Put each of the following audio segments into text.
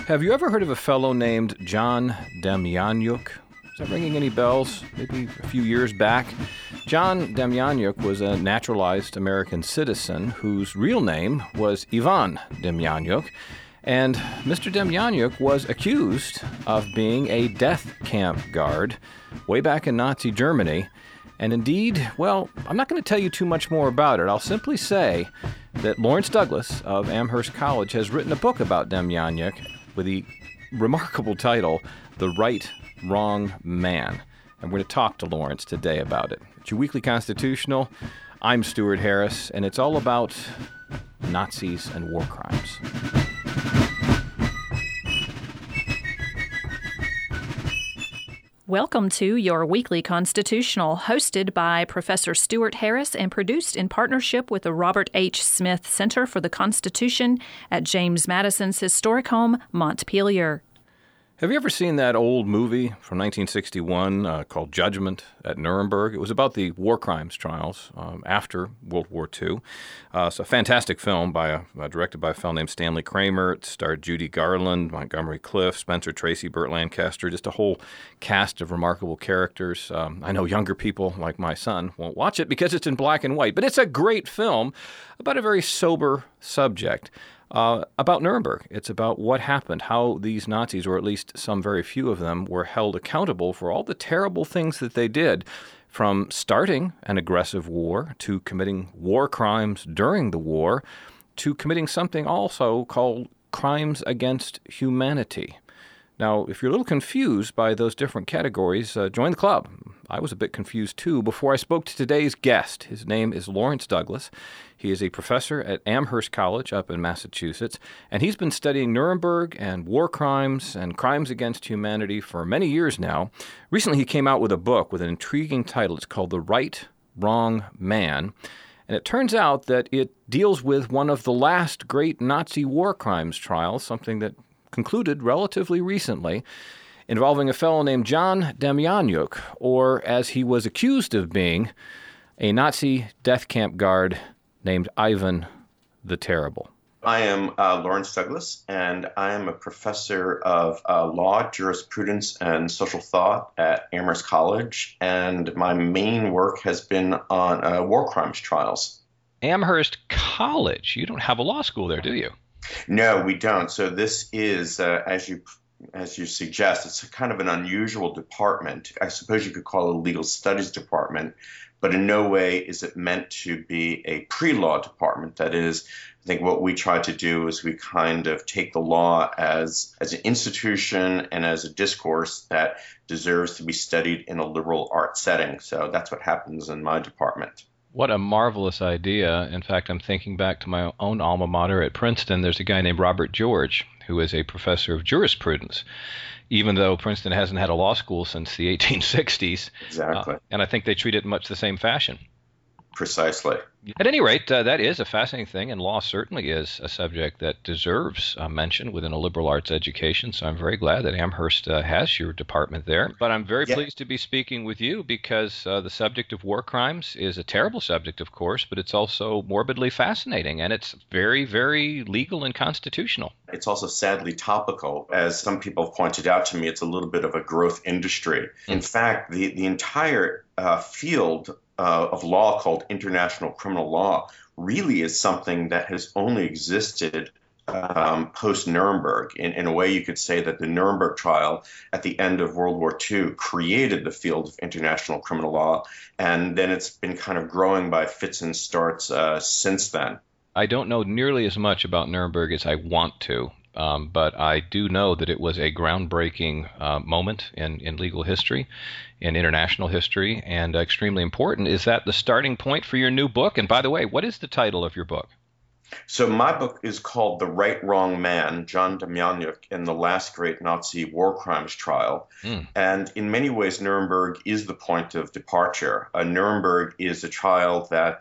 Have you ever heard of a fellow named John Demjanjuk? Is that ringing any bells? Maybe a few years back. John Demjanjuk was a naturalized American citizen whose real name was Ivan Demjanjuk. And Mr. Demjanjuk was accused of being a death camp guard way back in Nazi Germany. And indeed, well, I'm not going to tell you too much more about it. I'll simply say that Lawrence Douglas of Amherst College has written a book about Demjanjuk with the remarkable title, The Right Wrong Man. And we're going to talk to Lawrence today about it. It's your Weekly Constitutional. I'm Stuart Harris, and it's all about Nazis and war crimes. Welcome to your Weekly Constitutional, hosted by Professor Stuart Harris and produced in partnership with the Robert H. Smith Center for the Constitution at James Madison's historic home, Montpelier. Have you ever seen that old movie from 1961 called Judgment at Nuremberg? It was about the war crimes trials after World War II. It's a fantastic film directed by a fellow named Stanley Kramer. It starred Judy Garland, Montgomery Clift, Spencer Tracy, Burt Lancaster, just a whole cast of remarkable characters. I know younger people like my son won't watch it because it's in black and white, but it's a great film about a very sober subject. About Nuremberg. It's about what happened, how these Nazis, or at least some very few of them, were held accountable for all the terrible things that they did, from starting an aggressive war to committing war crimes during the war to committing something also called crimes against humanity. Now, if you're a little confused by those different categories, join the club. I was a bit confused, too, before I spoke to today's guest. His name is Lawrence Douglas. He is a professor at Amherst College up in Massachusetts, and he's been studying Nuremberg and war crimes and crimes against humanity for many years now. Recently, he came out with a book with an intriguing title. It's called The Right Wrong Man. And it turns out that it deals with one of the last great Nazi war crimes trials, something that concluded relatively recently, involving a fellow named John Demjanjuk, or as he was accused of being, a Nazi death camp guard named Ivan the Terrible. I am Lawrence Douglas, and I am a professor of law, jurisprudence, and social thought at Amherst College, and my main work has been on war crimes trials. Amherst College? You don't have a law school there, do you? No, we don't. So this is, as you suggest, it's kind of an unusual department. I suppose you could call it a legal studies department, but in no way is it meant to be a pre-law department. That is, I think what we try to do is we kind of take the law as an institution and as a discourse that deserves to be studied in a liberal arts setting. So that's what happens in my department. What a marvelous idea. In fact, I'm thinking back to my own alma mater at Princeton. There's a guy named Robert George, who is a professor of jurisprudence, even though Princeton hasn't had a law school since the 1860s. Exactly. And I think they treat it in much the same fashion. Precisely. At any rate, that is a fascinating thing, and law certainly is a subject that deserves mention within a liberal arts education, so I'm very glad that Amherst has your department there. But I'm very pleased to be speaking with you because the subject of war crimes is a terrible subject, of course, but it's also morbidly fascinating, and it's very, very legal and constitutional. It's also sadly topical. As some people have pointed out to me, it's a little bit of a growth industry. In fact, the entire field of law called international criminal law really is something that has only existed post-Nuremberg. In a way, you could say that the Nuremberg trial at the end of World War II created the field of international criminal law, and then it's been kind of growing by fits and starts since then. I don't know nearly as much about Nuremberg as I want to. But I do know that it was a groundbreaking moment in legal history, in international history, and extremely important. Is that the starting point for your new book? And by the way, what is the title of your book? So my book is called The Right Wrong Man, John Demjanjuk and the Last Great Nazi War Crimes Trial. And in many ways, Nuremberg is the point of departure. Nuremberg is a trial that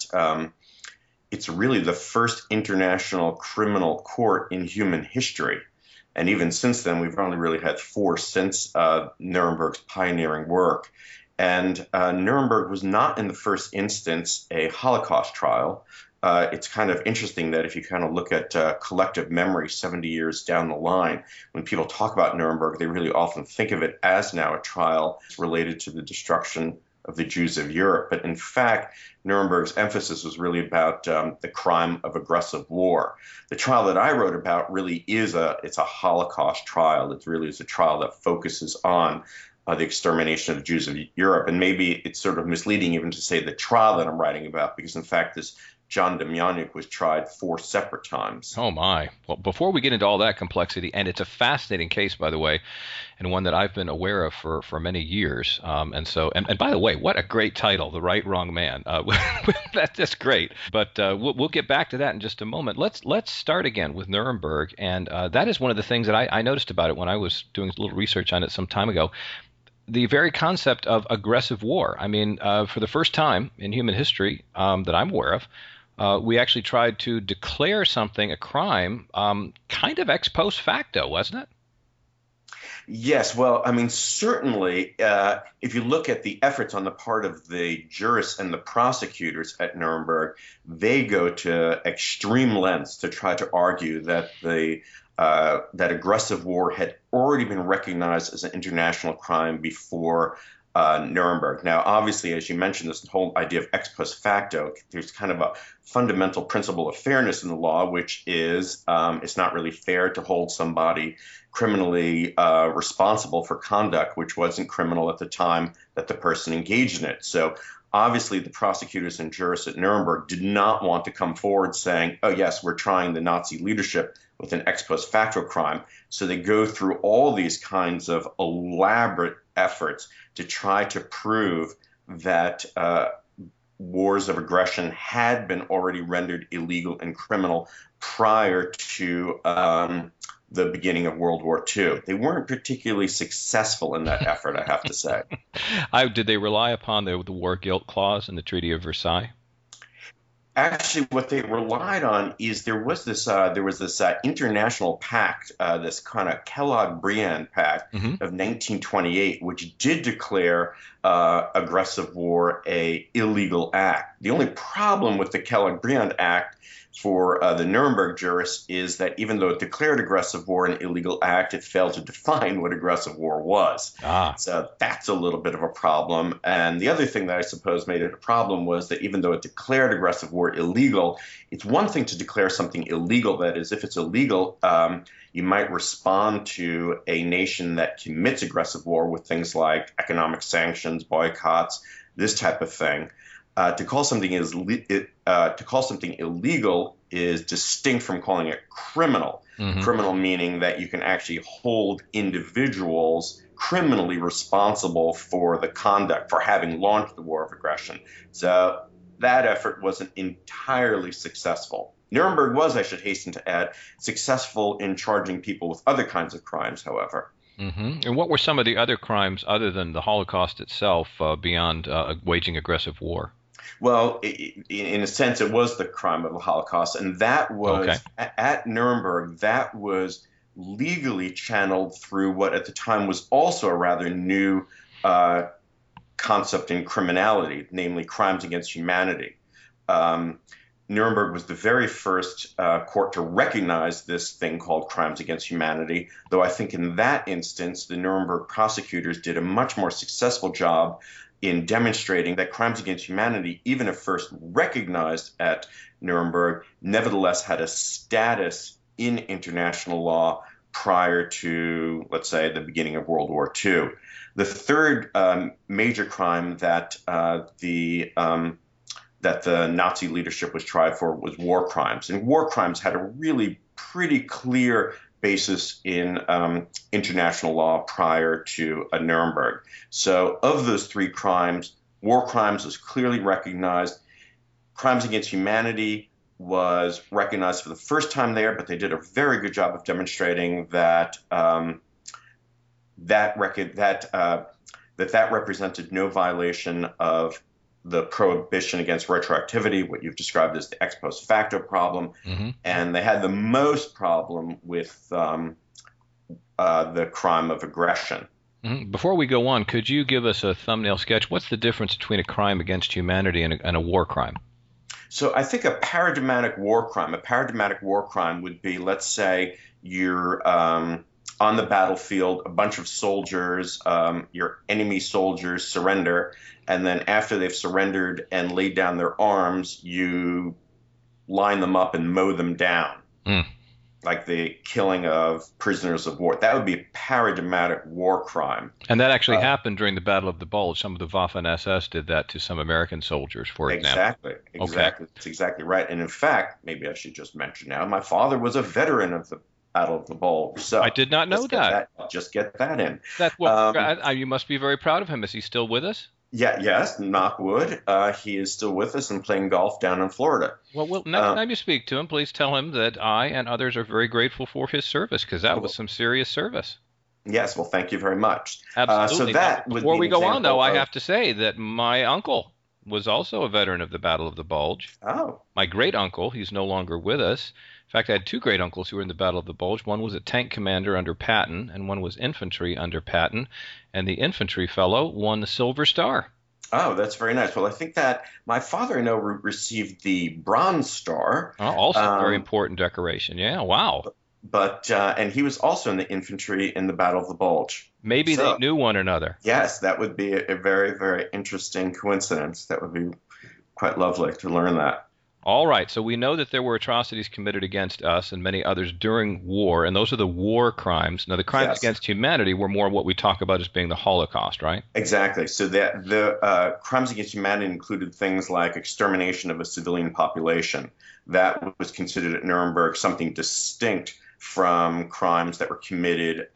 it's really the first international criminal court in human history. And even since then, we've only really had 4 since Nuremberg's pioneering work. And Nuremberg was not in the first instance a Holocaust trial. it's kind of interesting that if you kind of look at collective memory 70 years down the line, when people talk about Nuremberg, they really often think of it as now a trial related to the destruction of the Jews of Europe. But in fact, Nuremberg's emphasis was really about the crime of aggressive war. The trial that I wrote about really it's a Holocaust trial. It really is a trial that focuses on the extermination of Jews of Europe. And maybe it's sort of misleading even to say the trial that I'm writing about, because in fact, this John Demjanjuk was tried 4 separate times. Oh, my. Well, before we get into all that complexity, and it's a fascinating case, by the way, and one that I've been aware of for many years. And by the way, what a great title, The Right, Wrong Man. That's great. But we'll get back to that in just a moment. Let's start again with Nuremberg. And that is one of the things that I noticed about it when I was doing a little research on it some time ago. The very concept of aggressive war. I mean, for the first time in human history that I'm aware of, we actually tried to declare something a crime kind of ex post facto, wasn't it? Yes. Well, I mean, certainly, if you look at the efforts on the part of the jurists and the prosecutors at Nuremberg, they go to extreme lengths to try to argue that that aggressive war had already been recognized as an international crime before Nuremberg. Now, obviously, as you mentioned, this whole idea of ex post facto, there's kind of a fundamental principle of fairness in the law, which is it's not really fair to hold somebody criminally responsible for conduct which wasn't criminal at the time that the person engaged in it. So obviously, the prosecutors and jurists at Nuremberg did not want to come forward saying, oh, yes, we're trying the Nazi leadership with an ex post facto crime. So they go through all these kinds of elaborate efforts to try to prove that wars of aggression had been already rendered illegal and criminal prior to the beginning of World War II. They weren't particularly successful in that effort, I have to say. Did they rely upon the war guilt clause in the Treaty of Versailles? Actually, what they relied on is there was this international pact, this kind of Kellogg-Briand Pact of 1928, which did declare aggressive war a illegal act. The only problem with the Kellogg-Briand Act for the Nuremberg jurists is that even though it declared aggressive war an illegal act, it failed to define what aggressive war was. So that's a little bit of a problem. And the other thing that I suppose made it a problem was that even though it declared aggressive war illegal, it's one thing to declare something illegal. That is, if it's illegal, you might respond to a nation that commits aggressive war with things like economic sanctions, boycotts, this type of thing. To call something illegal is distinct from calling it criminal. Criminal meaning that you can actually hold individuals criminally responsible for the conduct, for having launched the war of aggression. So that effort wasn't entirely successful. Nuremberg was, I should hasten to add, successful in charging people with other kinds of crimes, however. And what were some of the other crimes other than the Holocaust itself beyond waging aggressive war? Well, in a sense, it was the crime of the Holocaust, and that was, at Nuremberg, that was legally channeled through what at the time was also a rather new concept in criminality, namely crimes against humanity. Nuremberg was the very first court to recognize this thing called crimes against humanity, though I think in that instance, the Nuremberg prosecutors did a much more successful job in demonstrating that crimes against humanity, even if first recognized at Nuremberg, nevertheless had a status in international law prior to, let's say, the beginning of World War II. The third major crime that the Nazi leadership was tried for was war crimes. And war crimes had a really pretty clear basis in international law prior to Nuremberg. So of those three crimes, war crimes was clearly recognized. Crimes against humanity was recognized for the first time there, but they did a very good job of demonstrating that that represented no violation of the prohibition against retroactivity, what you've described as the ex post facto problem. And they had the most problem with the crime of aggression. Before we go on, could you give us a thumbnail sketch? What's the difference between a crime against humanity and a war crime? So I think a paradigmatic war crime would be, let's say you're on the battlefield, a bunch of soldiers, your enemy soldiers surrender, and then after they've surrendered and laid down their arms, you line them up and mow them down. Like the killing of prisoners of war. That would be a paradigmatic war crime. And that actually happened during the Battle of the Bulge. Some of the Waffen-SS did that to some American soldiers, for example. Exactly. Okay. That's exactly right. And in fact, maybe I should just mention now, my father was a veteran of the Battle of the Bulge. So I did not know that. Just get that in. You must be very proud of him. Is he still with us? Yeah, yes, knock wood. He is still with us and playing golf down in Florida. Well, next time you speak to him, please tell him that I and others are very grateful for his service, because that was some serious service. Yes, well, thank you very much. Absolutely. Before we go on, though, I have to say that my uncle was also a veteran of the Battle of the Bulge. Oh. My great uncle, he's no longer with us. In fact, I had two great uncles who were in the Battle of the Bulge. One was a tank commander under Patton, and one was infantry under Patton. And the infantry fellow won the Silver Star. Oh, that's very nice. Well, I think that my father, I know, received the Bronze Star. Oh, also a very important decoration. Yeah, wow. But and he was also in the infantry in the Battle of the Bulge. Maybe they knew one another. Yes, that would be a very, very interesting coincidence. That would be quite lovely to learn that. All right, so we know that there were atrocities committed against us and many others during war, and those are the war crimes. Now, the crimes against humanity were more what we talk about as being the Holocaust, right? Exactly. So the crimes against humanity included things like extermination of a civilian population. That was considered at Nuremberg something distinct from crimes that were committed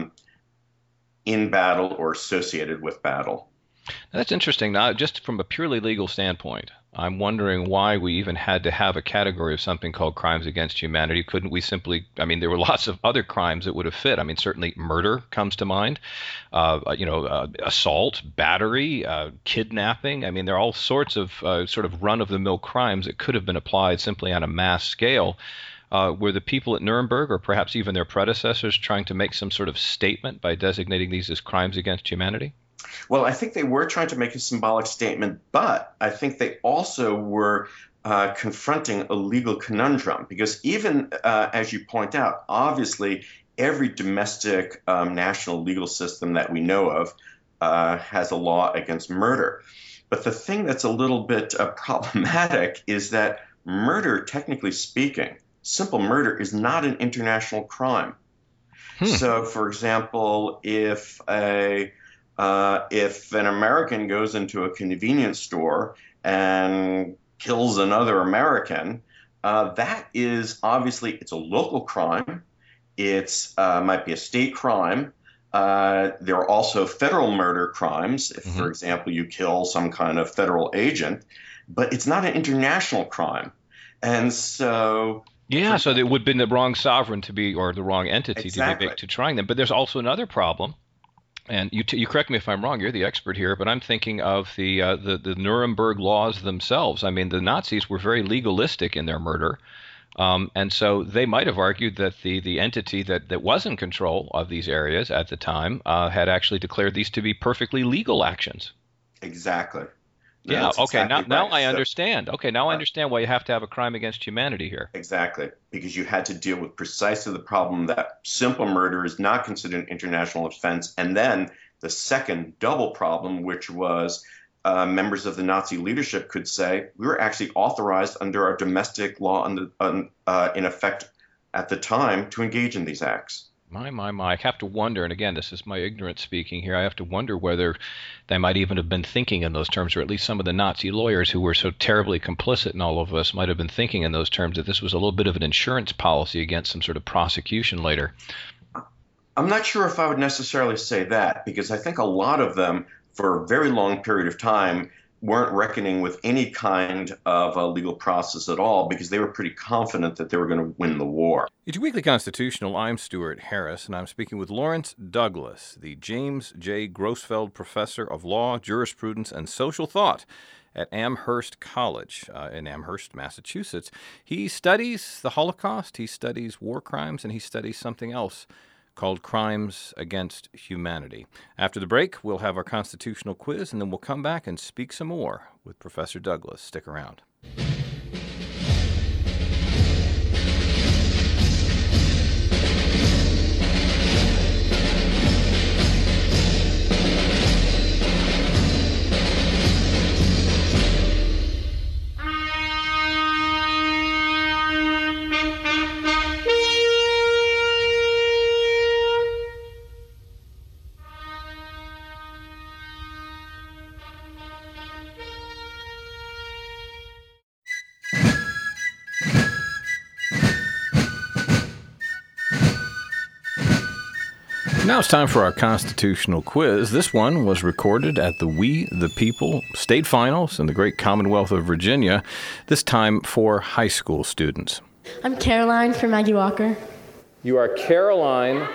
in battle or associated with battle. Now, that's interesting. Now, just from a purely legal standpoint, I'm wondering why we even had to have a category of something called crimes against humanity. Couldn't we simply, there were lots of other crimes that would have fit. Certainly murder comes to mind, assault, battery, kidnapping. There are all sorts of sort of run-of-the-mill crimes that could have been applied simply on a mass scale. Were the people at Nuremberg, or perhaps even their predecessors, trying to make some sort of statement by designating these as crimes against humanity? Well, I think they were trying to make a symbolic statement, but I think they also were confronting a legal conundrum, because even as you point out, obviously every domestic national legal system that we know of has a law against murder. But the thing that's a little bit problematic is that murder, technically speaking, simple murder is not an international crime. So, for example, if an American goes into a convenience store and kills another American, that is obviously, it's a local crime. It's might be a state crime. There are also federal murder crimes. If, for example, you kill some kind of federal agent, but it's not an international crime. And so... Yeah, so it would have been the wrong sovereign to be, or the wrong entity to trying them. But there's also another problem. And you correct me if I'm wrong, you're the expert here, but I'm thinking of the Nuremberg laws themselves. The Nazis were very legalistic in their murder, and so they might have argued that the entity that was in control of these areas at the time had actually declared these to be perfectly legal actions. Exactly. Yeah, okay, now I understand. Okay, now I understand why you have to have a crime against humanity here. Exactly, because you had to deal with precisely the problem that simple murder is not considered an international offense, and then the second double problem, which was members of the Nazi leadership could say, we were actually authorized under our domestic law in effect at the time to engage in these acts. My. I have to wonder, and again, this is my ignorance speaking here, I have to wonder whether they might even have been thinking in those terms, or at least some of the Nazi lawyers who were so terribly complicit in all of this might have been thinking in those terms, that this was a little bit of an insurance policy against some sort of prosecution later. I'm not sure if I would necessarily say that, because I think a lot of them, for a very long period of time, weren't reckoning with any kind of a legal process at all, because they were pretty confident that they were going to win the war. It's Weekly Constitutional. I'm Stuart Harris, and I'm speaking with Lawrence Douglas, the James J. Grossfeld Professor of Law, Jurisprudence, and Social Thought at Amherst College in Amherst, Massachusetts. He studies the Holocaust, he studies war crimes, and he studies something else called Crimes Against Humanity. After the break, we'll have our constitutional quiz, and then we'll come back and speak some more with Professor Douglas. Stick around. Now it's time for our constitutional quiz. This one was recorded at the We the People state finals in the great Commonwealth of Virginia, this time for high school students. I'm Caroline from Maggie Walker. You are Caroline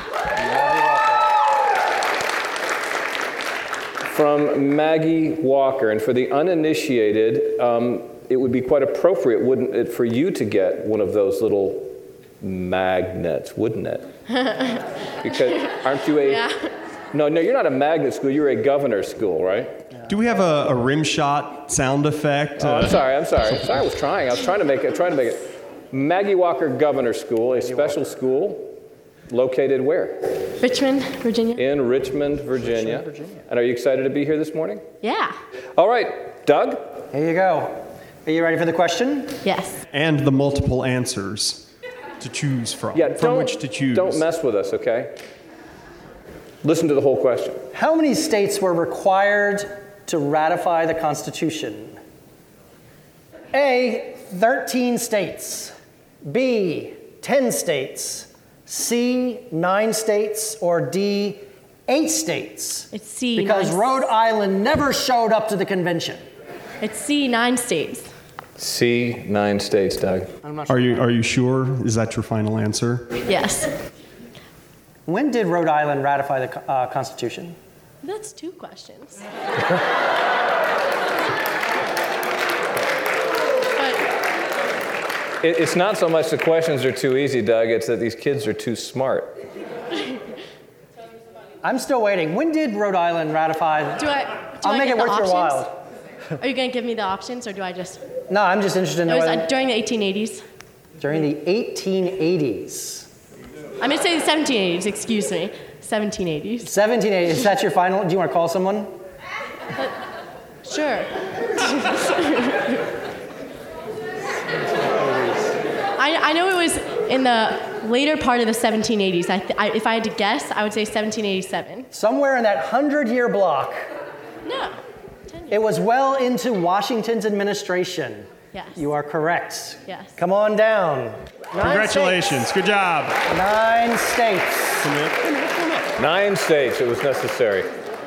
from Maggie Walker. And for the uninitiated, it would be quite appropriate, wouldn't it, for you to get one of those little magnets, wouldn't it? Because aren't you a... Yeah. No, you're not a magnet school. You're a governor school, right? Do we have a rim shot sound effect? Oh, I'm sorry. I was trying to make it. Maggie Walker Governor School, a special school located where? Richmond, Virginia. In Richmond, Virginia. And are you excited to be here this morning? Yeah. All right, Doug? Here you go. Are you ready for the question? Yes. And the multiple answers to choose from. Yeah, from which to choose. Don't mess with us, okay? Listen to the whole question. How many states were required to ratify the Constitution? A, 13 states. B, 10 states. C, 9 states. Or D, 8 states. It's C. Because 9 Rhode Island never showed up to the convention. It's C, 9 states. C, 9 states, Doug. I'm not sure. Are you sure? Is that your final answer? Yes. When did Rhode Island ratify the Constitution? That's 2 questions. It's not so much the questions are too easy, Doug. It's that these kids are too smart. I'm still waiting. When did Rhode Island ratify? I'll make it worth your while. Are you going to give me the options, or do I just... No, I'm just interested in It was whether... during the 1880s. During the 1880s. I'm going to say the 1780s, excuse me. 1780s. 1780s. Is that your final? Do you want to call someone? Sure. I know it was in the later part of the 1780s. If I had to guess, I would say 1787. Somewhere in that 100-year block. No. 10 years. It was well into Washington's administration. Yes. You are correct. Yes. Come on down. 9 Congratulations. states. Good job. 9 states. 9 states. It was necessary.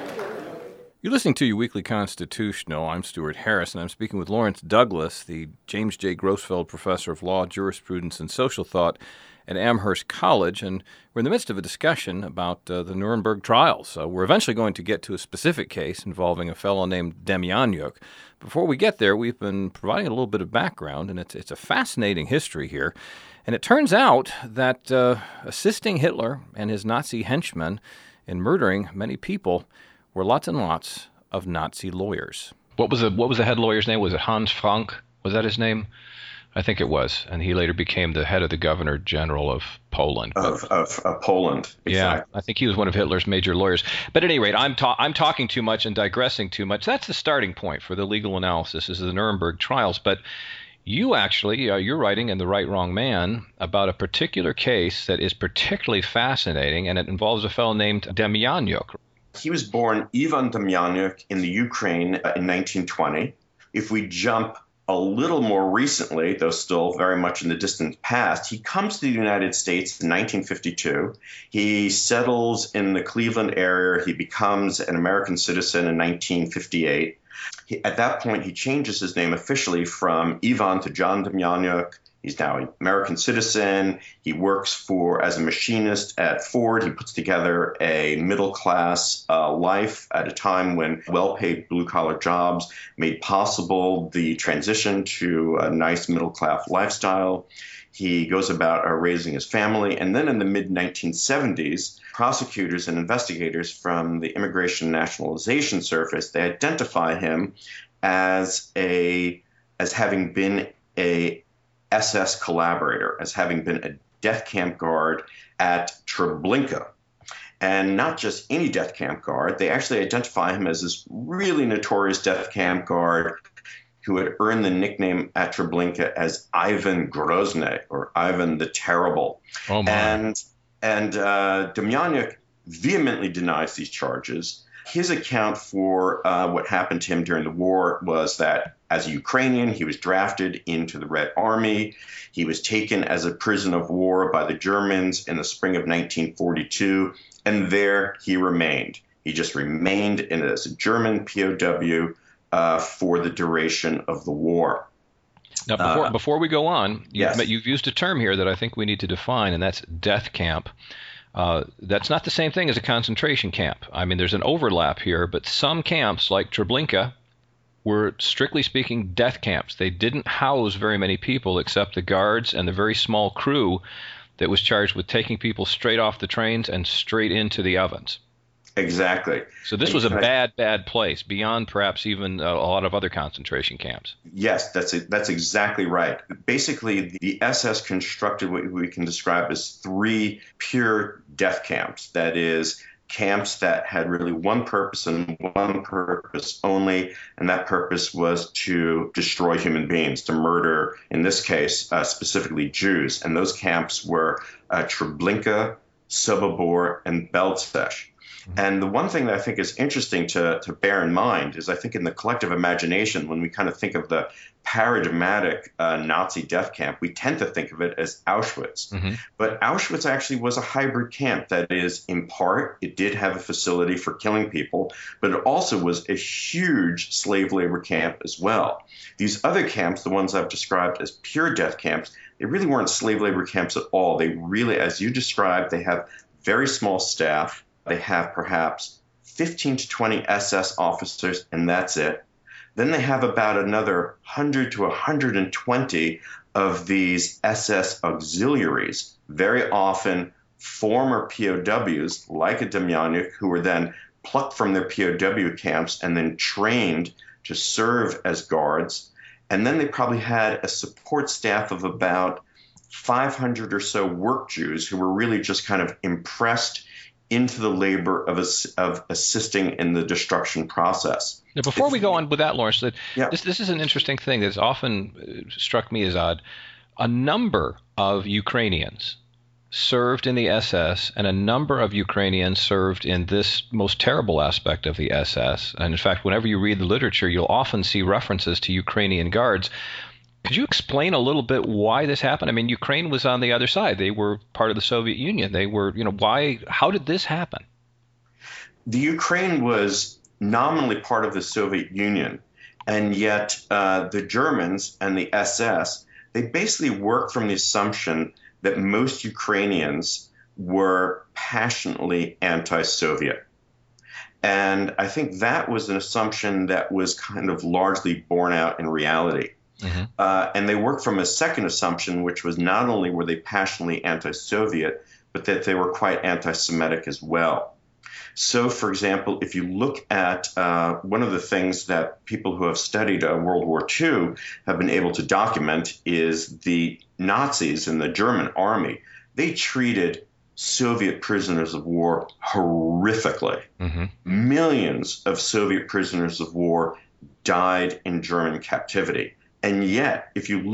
You're listening to your Weekly Constitutional. I'm Stuart Harris, and I'm speaking with Lawrence Douglas, the James J. Grossfeld Professor of Law, Jurisprudence, and Social Thought at Amherst College. And we're in the midst of a discussion about the Nuremberg trials. We're eventually going to get to a specific case involving a fellow named Demjanjuk. Before we get there, we've been providing a little bit of background, and it's a fascinating history here. And it turns out that assisting Hitler and his Nazi henchmen in murdering many people were lots and lots of Nazi lawyers. What was the head lawyer's name? Was it Hans Frank? Was that his name? I think it was. And he later became the head of the Governor General of Poland. Of Poland. Exactly. Yeah, I think he was one of Hitler's major lawyers. But at any rate, I'm talking too much and digressing too much. That's the starting point for the legal analysis, is the Nuremberg trials. But you actually, you're writing in The Right Wrong Man about a particular case that is particularly fascinating, and it involves a fellow named Demjanjuk. He was born Ivan Demjanjuk in the Ukraine in 1920. If we jump a little more recently, though still very much in the distant past, he comes to the United States in 1952. He settles in the Cleveland area. He becomes an American citizen in 1958. At that point, he changes his name officially from Ivan to John Demjanjuk. He's now an American citizen. He works as a machinist at Ford. He puts together a middle-class life at a time when well-paid blue-collar jobs made possible the transition to a nice middle-class lifestyle. He goes about raising his family. And then in the mid-1970s, prosecutors and investigators from the Immigration and Nationalization Service, they identify him as having been a SS collaborator, as having been a death camp guard at Treblinka. And not just any death camp guard, they actually identify him as this really notorious death camp guard who had earned the nickname at Treblinka as Ivan Grozny, or Ivan the Terrible. Oh my. And Demjanjuk vehemently denies these charges. His account for what happened to him during the war was that as a Ukrainian, he was drafted into the Red Army. He was taken as a prisoner of war by the Germans in the spring of 1942 And there he remained. He just remained as a German POW for the duration of the war. Now, before we go on, yes. You've used a term here that I think we need to define, and that's death camp. That's not the same thing as a concentration camp. I mean, there's an overlap here, but some camps, like Treblinka, were, strictly speaking, death camps. They didn't house very many people except the guards and the very small crew that was charged with taking people straight off the trains and straight into the ovens. Exactly. So this was a bad place, beyond perhaps even a lot of other concentration camps. Yes, that's exactly right. Basically, the SS constructed what we can describe as 3 pure death camps. That is, camps that had really one purpose and one purpose only, and that purpose was to destroy human beings, to murder, in this case, specifically Jews. And those camps were Treblinka, Sobibor, and Belzec. And the one thing that I think is interesting to bear in mind is I think in the collective imagination, when we kind of think of the paradigmatic Nazi death camp, we tend to think of it as Auschwitz. Mm-hmm. But Auschwitz actually was a hybrid camp. That is, in part, it did have a facility for killing people, but it also was a huge slave labor camp as well. These other camps, the ones I've described as pure death camps, they really weren't slave labor camps at all. They really, as you described, they have very small staff. They have perhaps 15 to 20 SS officers, and that's it. Then they have about another 100 to 120 of these SS auxiliaries, very often former POWs, like a Demjanjuk, who were then plucked from their POW camps and then trained to serve as guards. And then they probably had a support staff of about 500 or so work Jews who were really just kind of impressed into the labor of assisting in the destruction process. Now, before we go on with that, Lawrence, this is an interesting thing that's often struck me as odd. A number of Ukrainians served in the SS, and a number of Ukrainians served in this most terrible aspect of the SS. And in fact, whenever you read the literature, you'll often see references to Ukrainian guards. Could you explain a little bit why this happened? I mean, Ukraine was on the other side. They were part of the Soviet Union. They were, how did this happen? The Ukraine was nominally part of the Soviet Union, and yet the Germans and the SS, they basically worked from the assumption that most Ukrainians were passionately anti-Soviet. And I think that was an assumption that was kind of largely borne out in reality. Mm-hmm. And they worked from a second assumption, which was not only were they passionately anti-Soviet, but that they were quite anti-Semitic as well. So, for example, if you look at one of the things that people who have studied World War II have been able to document is the Nazis in the German army. They treated Soviet prisoners of war horrifically. Mm-hmm. Millions of Soviet prisoners of war died in German captivity. And yet, if you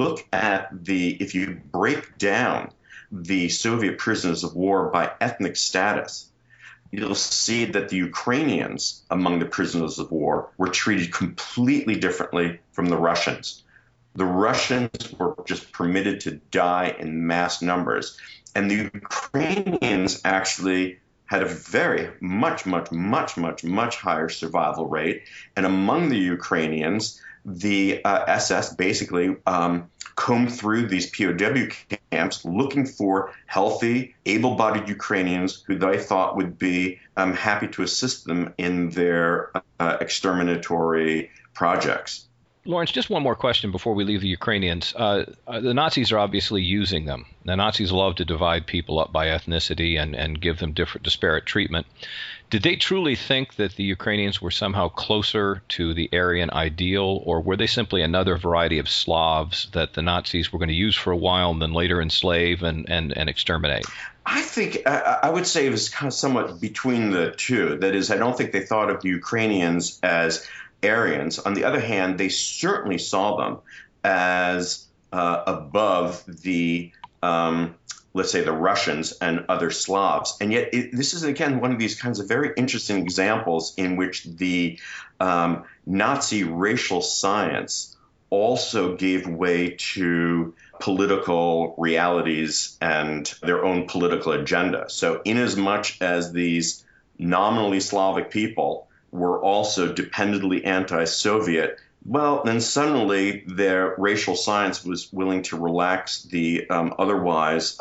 break down the Soviet prisoners of war by ethnic status, you'll see that the Ukrainians among the prisoners of war were treated completely differently from the Russians. The Russians were just permitted to die in mass numbers, and the Ukrainians actually had a very much higher survival rate. And among the Ukrainians, the SS basically combed through these POW camps looking for healthy, able-bodied Ukrainians who they thought would be happy to assist them in their exterminatory projects. Lawrence, just one more question before we leave the Ukrainians. The Nazis are obviously using them. The Nazis love to divide people up by ethnicity and give them different disparate treatment. Did they truly think that the Ukrainians were somehow closer to the Aryan ideal, or were they simply another variety of Slavs that the Nazis were going to use for a while and then later enslave and exterminate? I think I would say it was kind of somewhat between the two. That is, I don't think they thought of the Ukrainians as Aryans. On the other hand, they certainly saw them as above the let's say the Russians and other Slavs. And yet this is, again, one of these kinds of very interesting examples in which the Nazi racial science also gave way to political realities and their own political agenda. So inasmuch as these nominally Slavic people were also dependently anti-Soviet, well, then suddenly their racial science was willing to relax the otherwise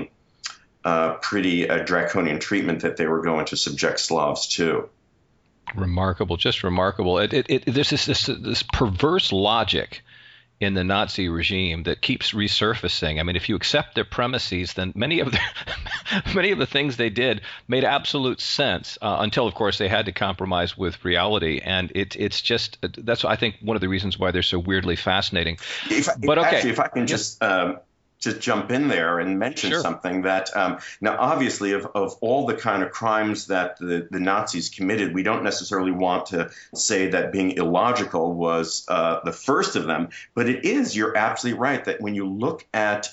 pretty draconian treatment that they were going to subject Slavs to. Remarkable, just remarkable. There's this perverse logic in the Nazi regime that keeps resurfacing. I mean, if you accept their premises, then many of the things they did made absolute sense until, of course, they had to compromise with reality. And it's just that's I think one of the reasons why they're so weirdly fascinating. If I can just jump in there and mention something that now, obviously, of all the kind of crimes that the Nazis committed, we don't necessarily want to say that being illogical was the first of them. But it is, you're absolutely right, that when you look at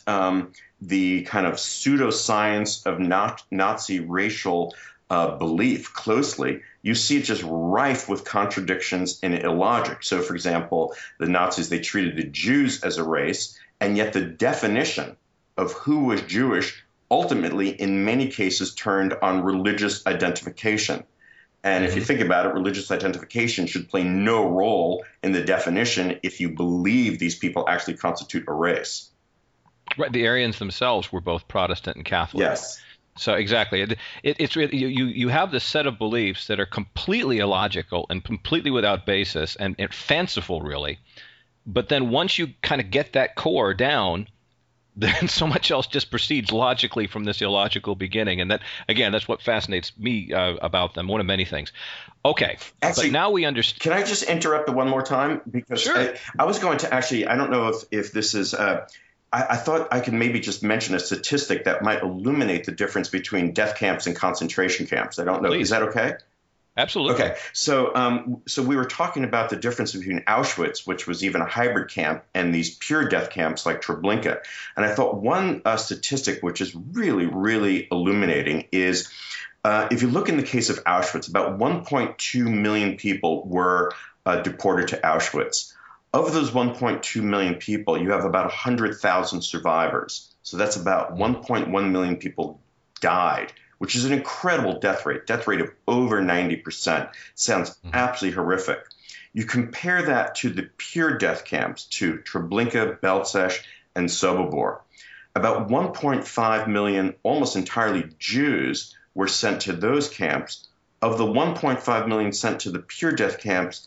the kind of pseudoscience of Nazi racial belief closely, you see it just rife with contradictions and illogic. So, for example, the Nazis, they treated the Jews as a race, and yet the definition of who was Jewish ultimately, in many cases, turned on religious identification. And if you think about it, religious identification should play no role in the definition if you believe these people actually constitute a race. Right. The Aryans themselves were both Protestant and Catholic. Yes. So exactly, it's you have this set of beliefs that are completely illogical and completely without basis and fanciful, really. But then once you kind of get that core down, then so much else just proceeds logically from this illogical beginning. And that, again, that's what fascinates me about them, one of many things. Okay, actually, but now we understand. Can I just interrupt one more time? Because sure. I was going to actually, I don't know if this is, I thought I could maybe just mention a statistic that might illuminate the difference between death camps and concentration camps. I don't know. Please. Is that okay? Absolutely. Okay, so we were talking about the difference between Auschwitz, which was even a hybrid camp, and these pure death camps like Treblinka. And I thought one statistic which is really, really illuminating is if you look in the case of Auschwitz, about 1.2 million people were deported to Auschwitz. Of those 1.2 million people, you have about 100,000 survivors. So that's about 1.1 million people died, which is an incredible death rate of over 90%. Sounds absolutely horrific. You compare that to the pure death camps, to Treblinka, Belzec, and Sobibor. About 1.5 million, almost entirely Jews, were sent to those camps. Of the 1.5 million sent to the pure death camps,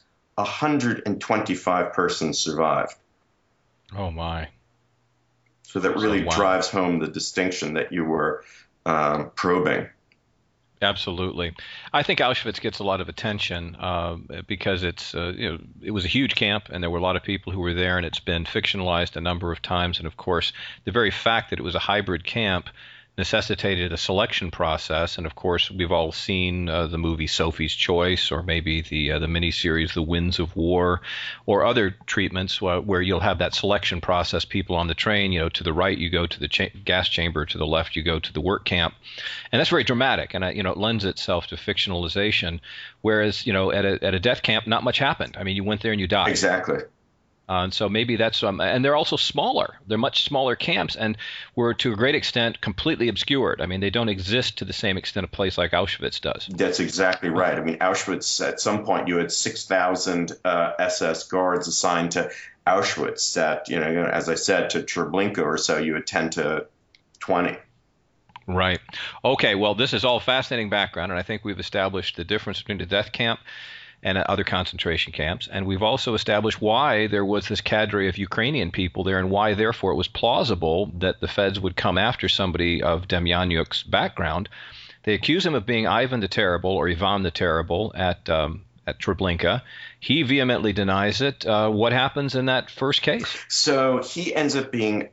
125 persons survived. Oh, my. So that really drives home the distinction that you were probing. Absolutely. I think Auschwitz gets a lot of attention because it's it was a huge camp and there were a lot of people who were there, and it's been fictionalized a number of times. And of course, the very fact that it was a hybrid camp necessitated a selection process. And of course, we've all seen the movie Sophie's Choice, or maybe the miniseries The Winds of War, or other treatments where you'll have that selection process. People on the train, to the right you go to the gas chamber, to the left you go to the work camp, and that's very dramatic. And it lends itself to fictionalization. Whereas at a death camp, not much happened. I mean, you went there and you died. Exactly. And so maybe that's and they're also smaller. They're much smaller camps, and were to a great extent completely obscured. I mean, they don't exist to the same extent a place like Auschwitz does. That's exactly right. I mean, Auschwitz, at some point, you had 6,000 SS guards assigned to Auschwitz. That as I said, to Treblinka or so, you had 10 to 20. Right. Okay. Well, this is all fascinating background, and I think we've established the difference between the death camp and other concentration camps. And we've also established why there was this cadre of Ukrainian people there, and why, therefore, it was plausible that the feds would come after somebody of Demjanjuk's background. They accuse him of being Ivan the Terrible, or Ivan the Terrible, at Treblinka. He vehemently denies it. What happens in that first case? So he ends up being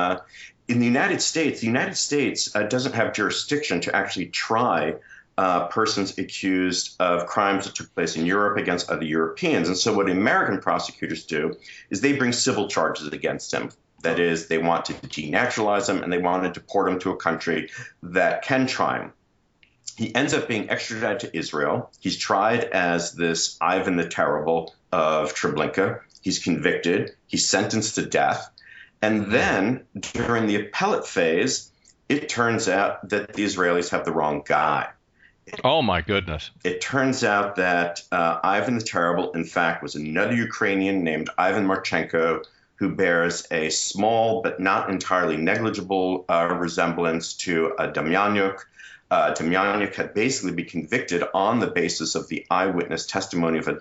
in the United States. The United States doesn't have jurisdiction to actually try persons accused of crimes that took place in Europe against other Europeans. And so what American prosecutors do is they bring civil charges against him. That is, they want to denaturalize him, and they want to deport him to a country that can try him. He ends up being extradited to Israel. He's tried as this Ivan the Terrible of Treblinka. He's convicted. He's sentenced to death. And then during the appellate phase, it turns out that the Israelis have the wrong guy. Oh, my goodness. It turns out that Ivan the Terrible, in fact, was another Ukrainian named Ivan Marchenko, who bears a small but not entirely negligible resemblance to Demjanjuk. Demjanjuk had basically been convicted on the basis of the eyewitness testimony of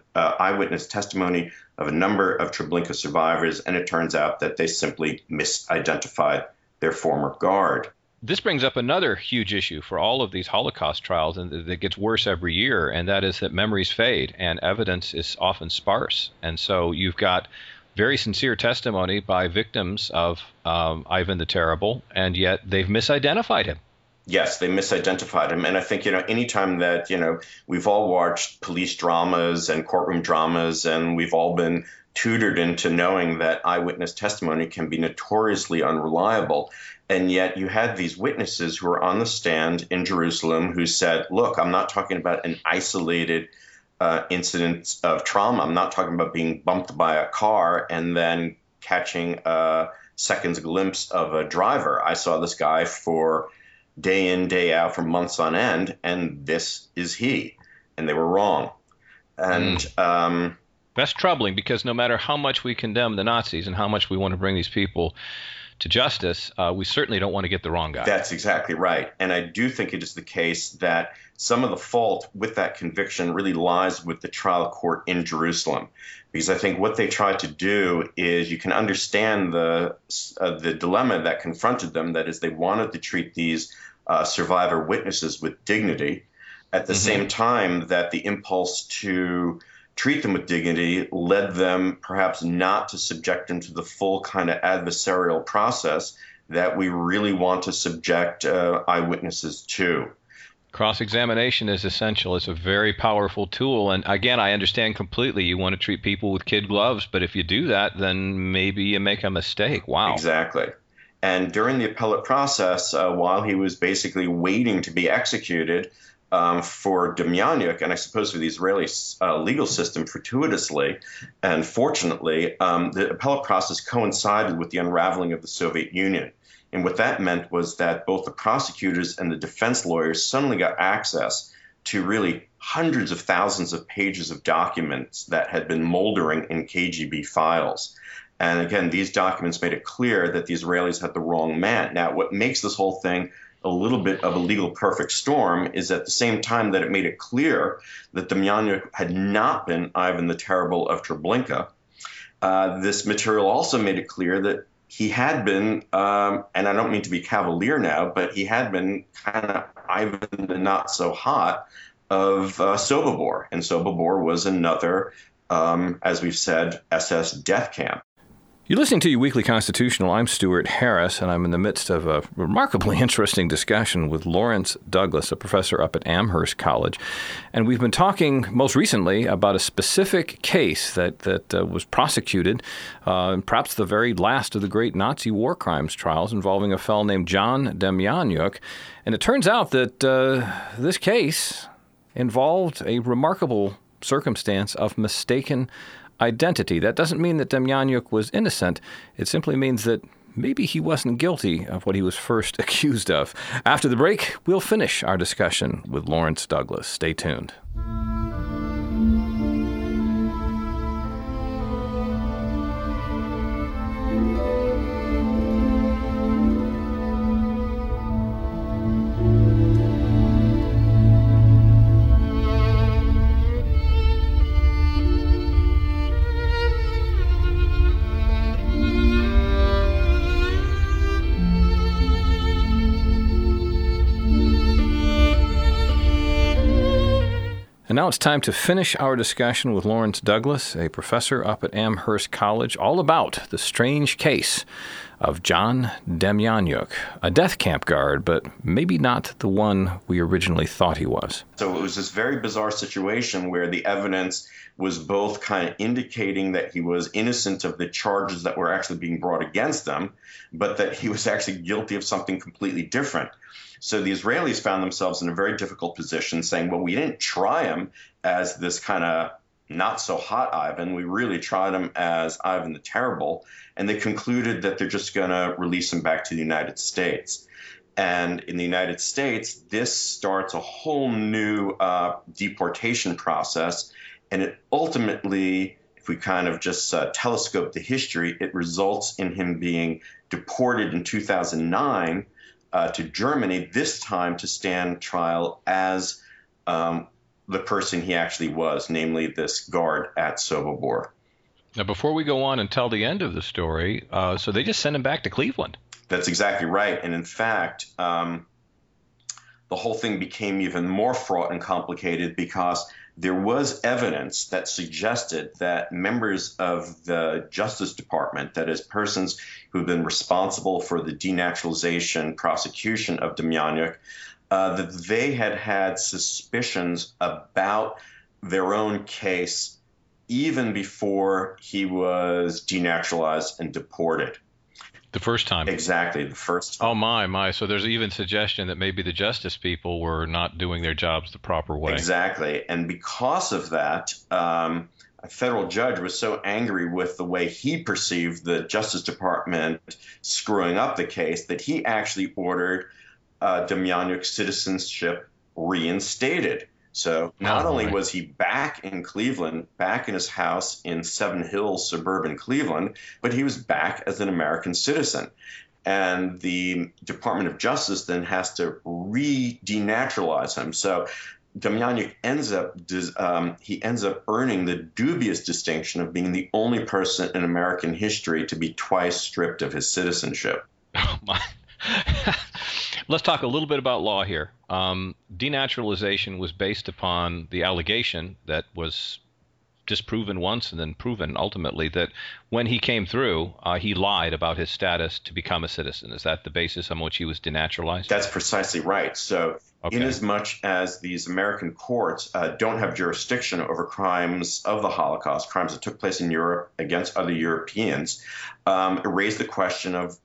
a number of Treblinka survivors, and it turns out that they simply misidentified their former guard. This brings up another huge issue for all of these Holocaust trials, and that gets worse every year, and that is that memories fade and evidence is often sparse. And so you've got very sincere testimony by victims of Ivan the Terrible, and yet they've misidentified him. Yes, they misidentified him. And I think, anytime that, we've all watched police dramas and courtroom dramas, and we've all been tutored into knowing that eyewitness testimony can be notoriously unreliable. And yet you had these witnesses who were on the stand in Jerusalem who said, look, I'm not talking about an isolated incident of trauma. I'm not talking about being bumped by a car and then catching a second's glimpse of a driver. I saw this guy for day in, day out for months on end, and this is he. And they were wrong. And that's troubling, because no matter how much we condemn the Nazis and how much we want to bring these people to justice, we certainly don't want to get the wrong guy. That's exactly right. And I do think it is the case that some of the fault with that conviction really lies with the trial court in Jerusalem. Because I think what they tried to do is, you can understand the dilemma that confronted them. That is, they wanted to treat these survivor witnesses with dignity, at the same time that the impulse to treat them with dignity led them perhaps not to subject them to the full kind of adversarial process that we really want to subject eyewitnesses to. Cross-examination is essential. It's a very powerful tool. And again, I understand completely you want to treat people with kid gloves, but if you do that, then maybe you make a mistake. Wow. Exactly. And during the appellate process, while he was basically waiting to be executed for Demjanjuk, and I suppose for the Israeli legal system fortuitously and fortunately, the appellate process coincided with the unraveling of the Soviet Union. And what that meant was that both the prosecutors and the defense lawyers suddenly got access to really hundreds of thousands of pages of documents that had been moldering in KGB files. And again, these documents made it clear that the Israelis had the wrong man. Now, what makes this whole thing a little bit of a legal perfect storm is, at the same time that it made it clear that Demjanjuk had not been Ivan the Terrible of Treblinka, this material also made it clear that he had been, and I don't mean to be cavalier now, but he had been kind of Ivan the Not So Hot of Sobibor. And Sobibor was another, as we've said, SS death camp. You're listening to Your Weekly Constitutional. I'm Stuart Harris, and I'm in the midst of a remarkably interesting discussion with Lawrence Douglas, a professor up at Amherst College. And we've been talking most recently about a specific case that was prosecuted, perhaps the very last of the great Nazi war crimes trials, involving a fellow named John Demjanjuk. And it turns out that this case involved a remarkable circumstance of mistaken identity. That doesn't mean that Demjanjuk was innocent. It simply means that maybe he wasn't guilty of what he was first accused of. After the break, we'll finish our discussion with Lawrence Douglas. Stay tuned. And now it's time to finish our discussion with Lawrence Douglas, a professor up at Amherst College, all about the strange case of John Demjanjuk, a death camp guard, but maybe not the one we originally thought he was. So it was this very bizarre situation where the evidence was both kind of indicating that he was innocent of the charges that were actually being brought against him, but that he was actually guilty of something completely different. So the Israelis found themselves in a very difficult position, saying, well, we didn't try him as this kind of not so hot Ivan. We really tried him as Ivan the Terrible. And they concluded that they're just going to release him back to the United States. And in the United States, this starts a whole new deportation process. And it ultimately, if we kind of just telescope the history, it results in him being deported in 2009 to Germany, this time to stand trial as the person he actually was, namely this guard at Sobibor. Now, before we go on and tell the end of the story, so they just sent him back to Cleveland. That's exactly right. And in fact, the whole thing became even more fraught and complicated because there was evidence that suggested that members of the Justice Department, that is, persons who've been responsible for the denaturalization prosecution of Demjanjuk, that they had had suspicions about their own case even before he was denaturalized and deported. The first time. Exactly, the first time. Oh, my. So there's even suggestion that maybe the justice people were not doing their jobs the proper way. Exactly. And because of that, a federal judge was so angry with the way he perceived the Justice Department screwing up the case that he actually ordered Demjanjuk's citizenship reinstated. So not only was he back in Cleveland, back in his house in Seven Hills, suburban Cleveland, but he was back as an American citizen. And the Department of Justice then has to re-denaturalize him. So Demjanjuk ends up earning the dubious distinction of being the only person in American history to be twice stripped of his citizenship. Oh, my. Let's talk a little bit about law here. Denaturalization was based upon the allegation that was disproven once and then proven ultimately that when he came through, he lied about his status to become a citizen. Is that the basis on which he was denaturalized? That's precisely right. So inasmuch as these American courts don't have jurisdiction over crimes of the Holocaust, crimes that took place in Europe against other Europeans, it raised the question of,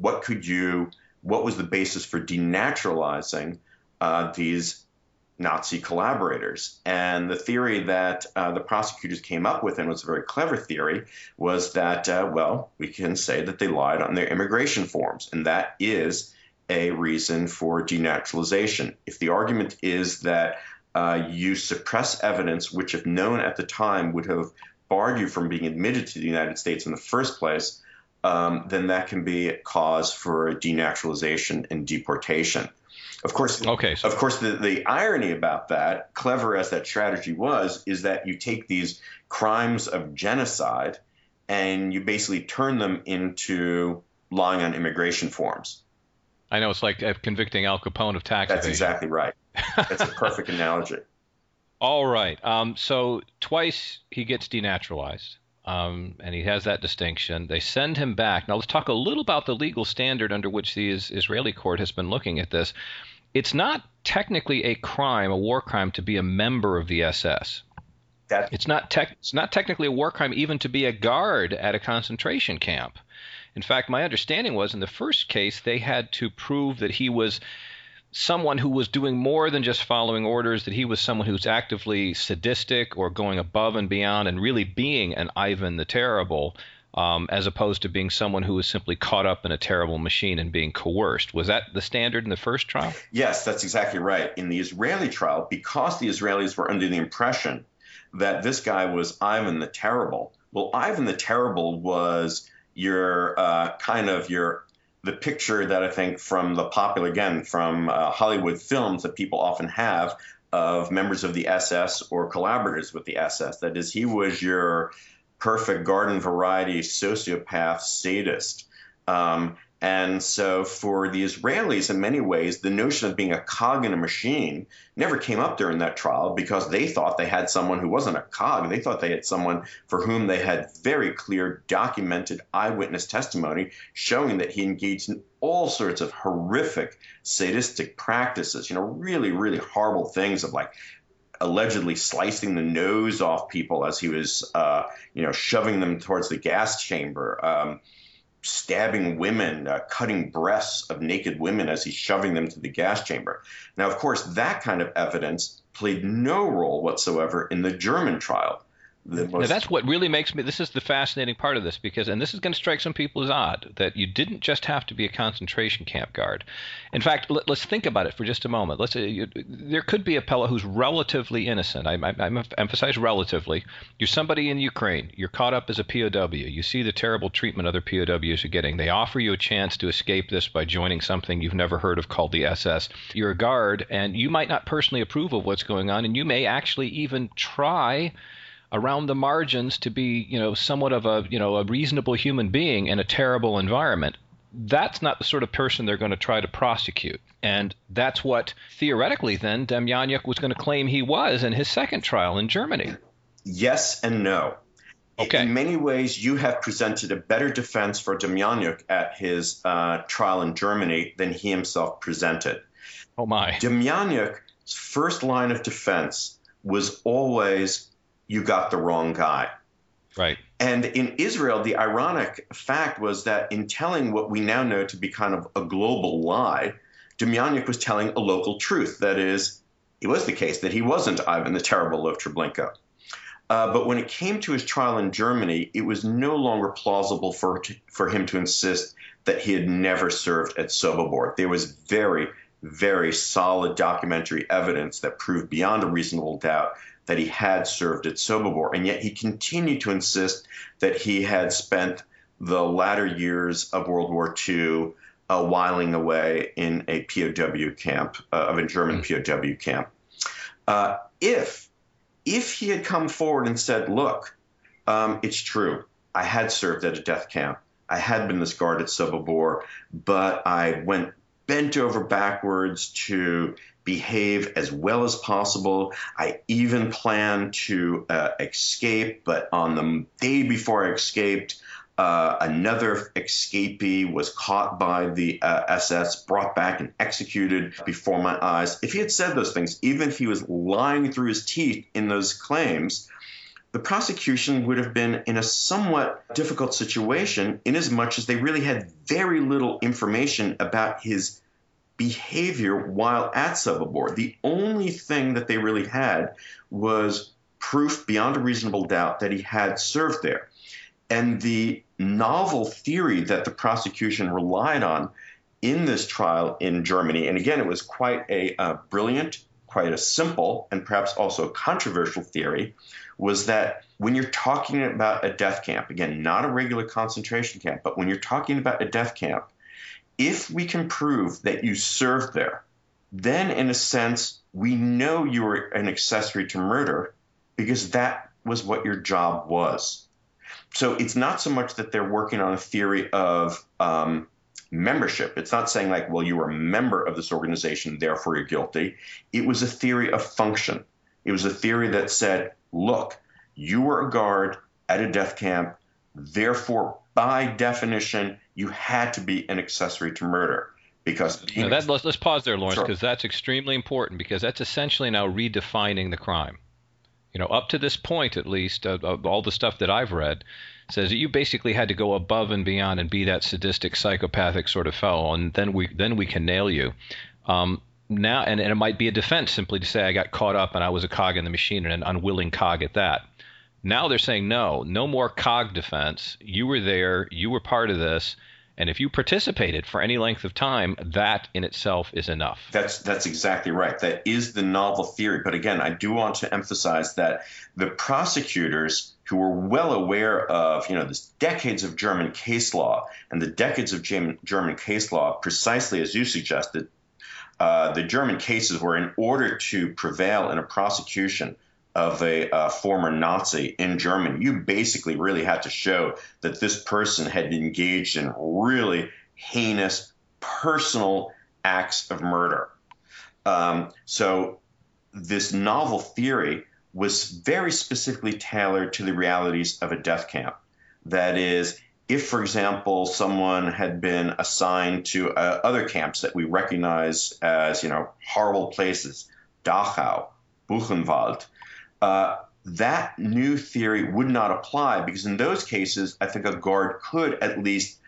what was the basis for denaturalizing these Nazi collaborators? And the theory that the prosecutors came up with, and was a very clever theory, was that, we can say that they lied on their immigration forms, and that is a reason for denaturalization. If the argument is that you suppress evidence which, if known at the time, would have barred you from being admitted to the United States in the first place, then that can be a cause for denaturalization and deportation. Of course, the irony about that, clever as that strategy was, is that you take these crimes of genocide and you basically turn them into lying on immigration forms. I know, it's like convicting Al Capone of tax evasion. That's exactly right. That's a perfect analogy. All right. So twice he gets denaturalized. And he has that distinction. They send him back. Now, let's talk a little about the legal standard under which the Israeli court has been looking at this. It's not technically a crime, a war crime, to be a member of the SS. It's not technically a war crime even to be a guard at a concentration camp. In fact, my understanding was in the first case, they had to prove that he was someone who was doing more than just following orders, that he was someone who's actively sadistic or going above and beyond and really being an Ivan the Terrible, as opposed to being someone who was simply caught up in a terrible machine and being coerced. Was that the standard in the first trial? Yes, that's exactly right. In the Israeli trial, because the Israelis were under the impression that this guy was Ivan the Terrible, well, Ivan the Terrible was the picture that I think from the popular, from Hollywood films that people often have of members of the SS or collaborators with the SS. That is, he was your perfect garden variety sociopath sadist. And so for the Israelis, in many ways, the notion of being a cog in a machine never came up during that trial because they thought they had someone who wasn't a cog. They thought they had someone for whom they had very clear documented eyewitness testimony showing that he engaged in all sorts of horrific sadistic practices, really, really horrible things of like allegedly slicing the nose off people as he was, shoving them towards the gas chamber, stabbing women, cutting breasts of naked women as he's shoving them to the gas chamber. Now, of course, that kind of evidence played no role whatsoever in the German trial. Now, that's what really makes me, this is the fascinating part of this, because, and this is going to strike some people as odd, that you didn't just have to be a concentration camp guard. In fact, let's think about it for just a moment. Let's say there could be a fellow who's relatively innocent. I emphasize relatively. You're somebody in Ukraine. You're caught up as a POW. You see the terrible treatment other POWs are getting. They offer you a chance to escape this by joining something you've never heard of called the SS. You're a guard, and you might not personally approve of what's going on, and you may actually even try around the margins to be, somewhat of a reasonable human being in a terrible environment. That's not the sort of person they're going to try to prosecute. And that's what, theoretically, then, Demjanjuk was going to claim he was in his second trial in Germany. Yes and no. Okay. In many ways, you have presented a better defense for Demjanjuk at his trial in Germany than he himself presented. Oh, my. Demjanjuk's first line of defense was always, you got the wrong guy. Right. And in Israel, the ironic fact was that in telling what we now know to be kind of a global lie, Demjanjuk was telling a local truth. That is, it was the case that he wasn't Ivan the Terrible of Treblinka. But when it came to his trial in Germany, it was no longer plausible for him to insist that he had never served at Sobibor. There was very, very solid documentary evidence that proved beyond a reasonable doubt that he had served at Sobibor, and yet he continued to insist that he had spent the latter years of World War II whiling away in a POW camp, of a German POW camp. If he had come forward and said, look, it's true, I had served at a death camp, I had been this guard at Sobibor, but I went bent over backwards to behave as well as possible. I even planned to escape, but on the day before I escaped, another escapee was caught by the SS, brought back and executed before my eyes. If he had said those things, even if he was lying through his teeth in those claims, the prosecution would have been in a somewhat difficult situation, inasmuch as they really had very little information about his behavior while at Sobibor. The only thing that they really had was proof beyond a reasonable doubt that he had served there. And the novel theory that the prosecution relied on in this trial in Germany, and again, it was quite a brilliant, quite a simple, and perhaps also controversial theory, was that when you're talking about a death camp, again, not a regular concentration camp, but when you're talking about a death camp, if we can prove that you served there, then in a sense, we know you were an accessory to murder because that was what your job was. So it's not so much that they're working on a theory of membership. It's not saying like, well, you were a member of this organization, therefore you're guilty. It was a theory of function. It was a theory that said, look, you were a guard at a death camp, therefore, by definition, you had to be an accessory to murder. Because let's pause there, Lawrence, because that's extremely important, because that's essentially now redefining the crime. Up to this point, at least, of all the stuff that I've read, says that you basically had to go above and beyond and be that sadistic, psychopathic sort of fellow, and then we can nail you. Now, and it might be a defense simply to say I got caught up and I was a cog in the machine, and an unwilling cog at that. Now they're saying no more cog defense. You were there, you were part of this, and if you participated for any length of time, that in itself is enough. That's exactly right. That is the novel theory. But again, I do want to emphasize that the prosecutors, who were well aware of, this decades of German case law, and the decades of German case law, precisely as you suggested, the German cases were, in order to prevail in a prosecution of a former Nazi in Germany, you basically really had to show that this person had engaged in really heinous personal acts of murder. So this novel theory was very specifically tailored to the realities of a death camp. That is, if, for example, someone had been assigned to other camps that we recognize as, horrible places, Dachau, Buchenwald, that new theory would not apply, because in those cases, I think a guard could at least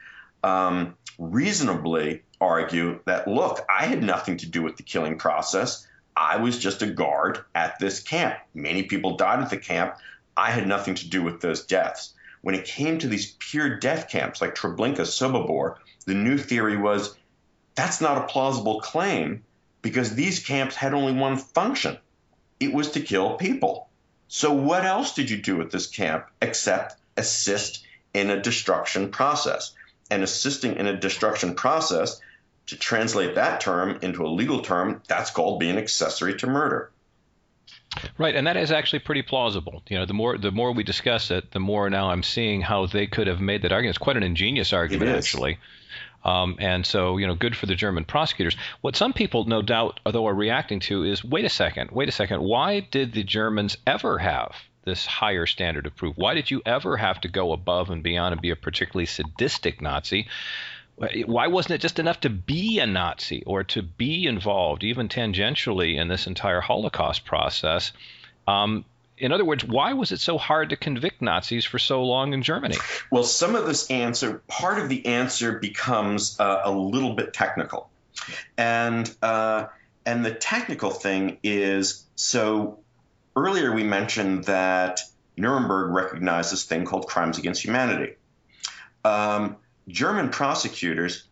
reasonably argue that, look, I had nothing to do with the killing process. I was just a guard at this camp. Many people died at the camp. I had nothing to do with those deaths. When it came to these pure death camps like Treblinka, Sobibor, the new theory was that's not a plausible claim because these camps had only one function. It was to kill people. So what else did you do at this camp except assist in a destruction process? And assisting in a destruction process, to translate that term into a legal term, that's called being accessory to murder. Right, and that is actually pretty plausible. You know, the more we discuss it, the more now I'm seeing how they could have made that argument. It's quite an ingenious argument, actually. And so, you know, good for the German prosecutors. What some people, no doubt, though, are reacting to is, wait a second, why did the Germans ever have this higher standard of proof? Why did you ever have to go above and beyond and be a particularly sadistic Nazi? Why wasn't it just enough to be a Nazi or to be involved, even tangentially, in this entire Holocaust process? In other words, why was it so hard to convict Nazis for so long in Germany? Well, some of this answer, part of the answer becomes a little bit technical. And the technical thing is, so earlier we mentioned that Nuremberg recognized this thing called crimes against humanity. German prosecutors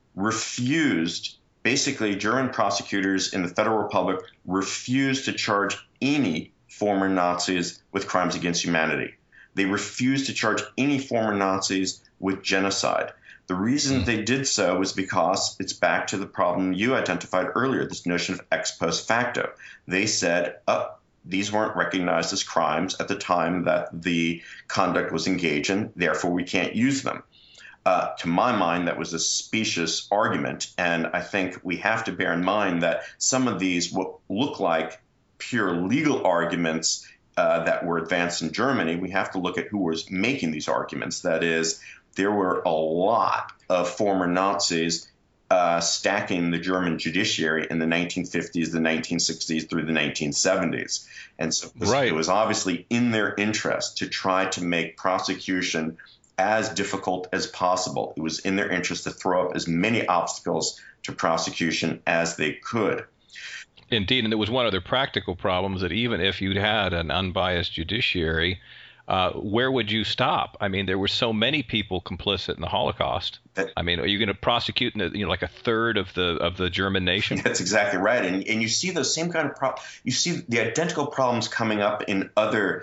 German prosecutors in the Federal Republic refused to charge any former Nazis with crimes against humanity. They refused to charge any former Nazis with genocide. The reason they did so was because it's back to the problem you identified earlier, this notion of ex post facto. They said, these weren't recognized as crimes at the time that the conduct was engaged in, therefore we can't use them. To my mind, that was a specious argument, and I think we have to bear in mind that some of these will look like pure legal arguments that were advanced in Germany. We have to look at who was making these arguments. That is, there were a lot of former Nazis stacking the German judiciary in the 1950s, the 1960s, through the 1970s. And so it was obviously in their interest to try to make prosecution as difficult as possible. It was in their interest to throw up as many obstacles to prosecution as they could. Indeed, and there was one other practical problem, that even if you'd had an unbiased judiciary, where would you stop? I mean, there were so many people complicit in the Holocaust. I mean, are you going to prosecute like a third of the German nation? That's exactly right. And you see those same kind of you see the identical problems coming up in other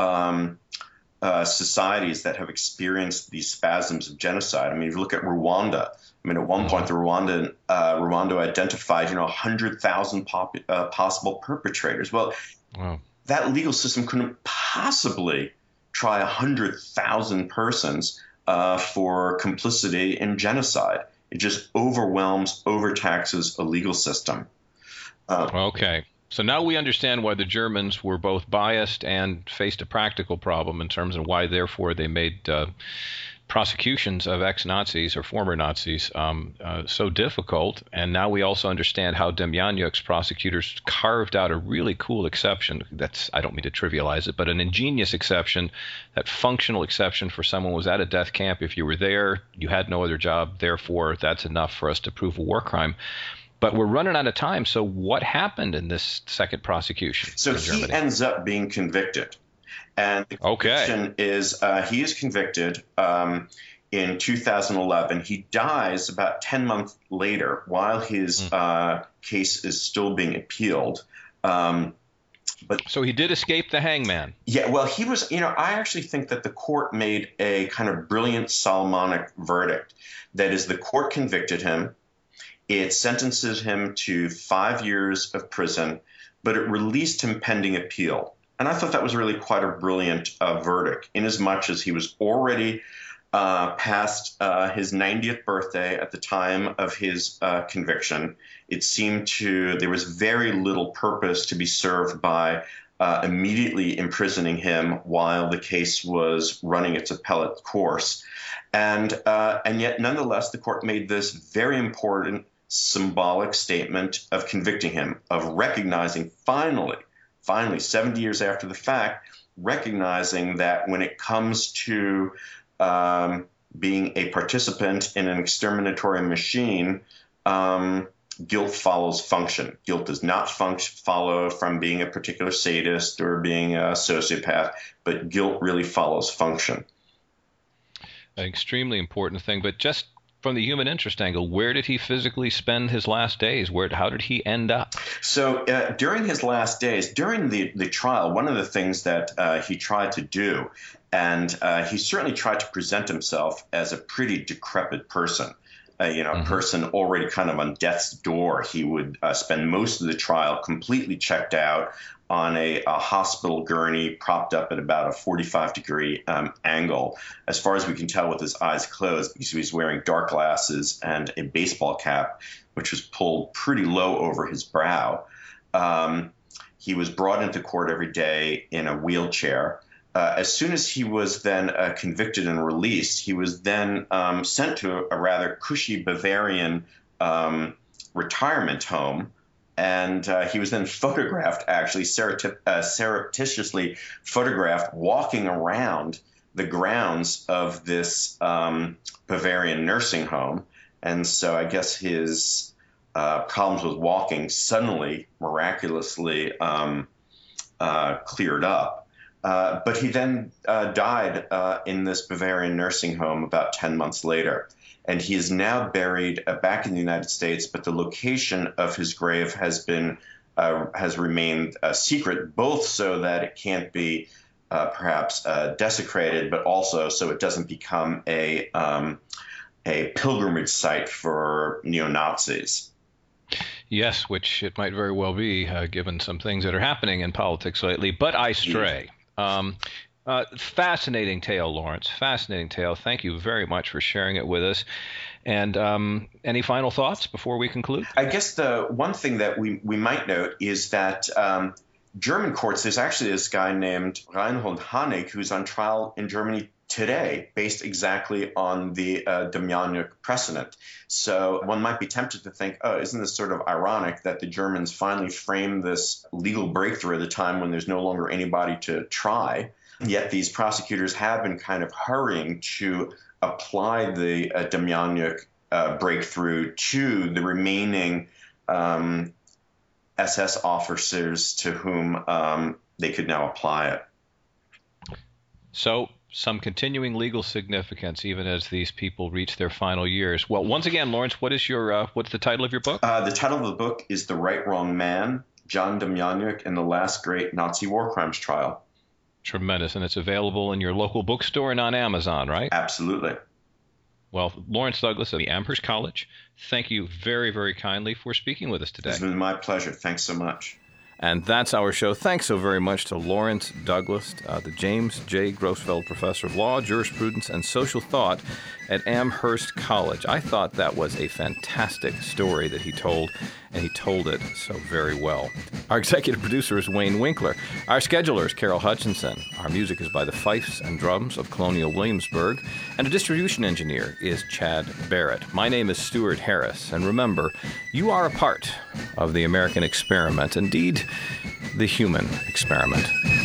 societies that have experienced these spasms of genocide. I mean, if you look at Rwanda, I mean, at one point, the Rwanda identified, 100,000 possible perpetrators. Well, that legal system couldn't possibly try 100,000 persons for complicity in genocide. It just overtaxes a legal system. Okay. So now we understand why the Germans were both biased and faced a practical problem in terms of why, therefore, they made prosecutions of ex-Nazis or former Nazis so difficult. And now we also understand how Demjanjuk's prosecutors carved out a really cool exception. I don't mean to trivialize it, but an ingenious exception, that functional exception for someone who was at a death camp. If you were there, you had no other job, therefore that's enough for us to prove a war crime. But we're running out of time. So what happened in this second prosecution? So he ends up being convicted. And the conviction is he is convicted in 2011. He dies about 10 months later while his case is still being appealed. So he did escape the hangman. Yeah, well, he was, I actually think that the court made a kind of brilliant Solomonic verdict. That is, the court convicted him. It sentences him to 5 years of prison, but it released him pending appeal. And I thought that was really quite a brilliant verdict, inasmuch as he was already past his 90th birthday at the time of his conviction. It seemed there was very little purpose to be served by immediately imprisoning him while the case was running its appellate course. And yet, nonetheless, the court made this very important symbolic statement of convicting him, of recognizing finally, 70 years after the fact, recognizing that when it comes to being a participant in an exterminatory machine, guilt follows function. Guilt does not follow from being a particular sadist or being a sociopath, but guilt really follows function. An extremely important thing, but just from the human interest angle, where did he physically spend his last days? How did he end up? So during his last days, during the trial, one of the things that he tried to do, and he certainly tried to present himself as a pretty decrepit person, person already kind of on death's door. He would spend most of the trial completely checked out on a hospital gurney propped up at about a 45-degree angle, as far as we can tell with his eyes closed, because he was wearing dark glasses and a baseball cap, which was pulled pretty low over his brow. He was brought into court every day in a wheelchair. As soon as he was then convicted and released, he was then sent to a rather cushy Bavarian retirement home. And he was then photographed, actually surreptitiously photographed, walking around the grounds of this Bavarian nursing home. And so I guess his problems with walking suddenly, miraculously cleared up. But he then died in this Bavarian nursing home about 10 months later. And he is now buried back in the United States, but the location of his grave has remained secret, both so that it can't be perhaps desecrated, but also so it doesn't become a pilgrimage site for neo-Nazis. Yes, which it might very well be, given some things that are happening in politics lately. But I stray. Fascinating tale, Lawrence. Fascinating tale. Thank you very much for sharing it with us. And any final thoughts before we conclude? I guess the one thing that we might note is that German courts, there's actually this guy named Reinhold Hanig who's on trial in Germany today, based exactly on the Demjanjuk precedent. So one might be tempted to think, oh, isn't this sort of ironic that the Germans finally framed this legal breakthrough at a time when there's no longer anybody to try? Yet these prosecutors have been kind of hurrying to apply the Demjanjuk breakthrough to the remaining SS officers to whom they could now apply it. So some continuing legal significance, even as these people reach their final years. Well, once again, Lawrence, what's the title of your book? The title of the book is The Right Wrong Man, John Demjanjuk and the Last Great Nazi War Crimes Trial. Tremendous. And it's available in your local bookstore and on Amazon, right? Absolutely. Well, Lawrence Douglas of the Amherst College, thank you very, very kindly for speaking with us today. It's been my pleasure. Thanks so much. And that's our show. Thanks so very much to Lawrence Douglas, the James J. Grossfeld Professor of Law, Jurisprudence, and Social Thought at Amherst College. I thought that was a fantastic story that he told, and he told it so very well. Our executive producer is Wayne Winkler. Our scheduler is Carol Hutchinson. Our music is by the Fifes and Drums of Colonial Williamsburg, and a distribution engineer is Chad Barrett. My name is Stuart Harris, and remember, you are a part of the American experiment, indeed, the human experiment.